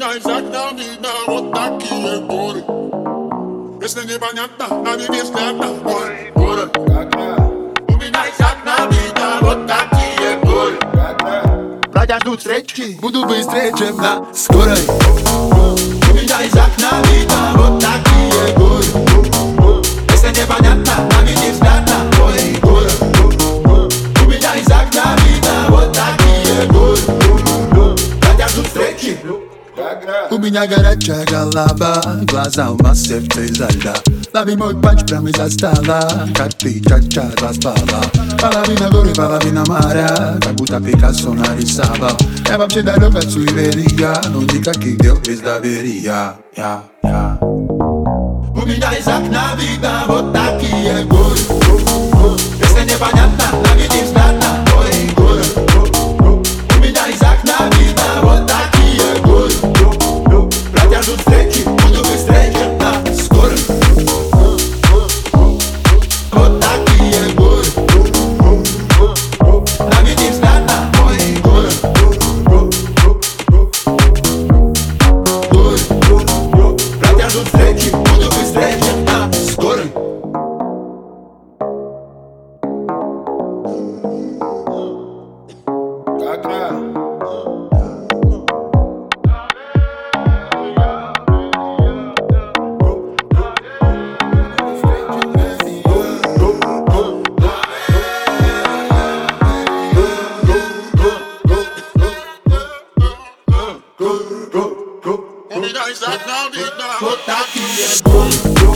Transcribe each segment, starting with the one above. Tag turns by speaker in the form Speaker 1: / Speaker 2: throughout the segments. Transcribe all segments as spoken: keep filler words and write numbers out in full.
Speaker 1: меня из окна видно вот такие горы. Если непонятно, на мне взгляд на мой город. У меня из окна видно вот такие горы. Братья ждут встречи, буду быстрее, чем на скорой. У меня из окна видно вот такие горы. Если непонятно, на мне взгляд на мой город. У меня из окна видно вот такие горы. Братья ждут встречи. У меня горячая голова, глаза у нас сердце изо льда. Лови мой панч прямо из-за стола, как ты ча-ча распала. Половина горы, половина моря, как будто Пикассо нарисовал. Я вообще далек от суеверия, но никаких дел без доверия. Я, я. У меня из окна видно вот такие горы. Если непонятно, наведи взгляд на мой город. У меня из окна видно вот такие горы. Братья ждут встречи, буду быстрее, чем на скорой. Вот такие горы. Наведи взгляд на мой город. Горы. Братья ждут встречи, буду быстрее, чем на скорой. У меня из окна видно вот такие горы.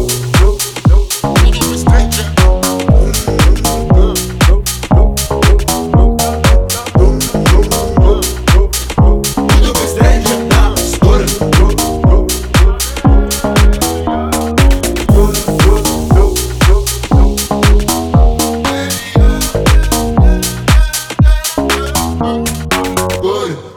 Speaker 1: Буду быстрее, чем буду быстрее, чем на скорой. Горы.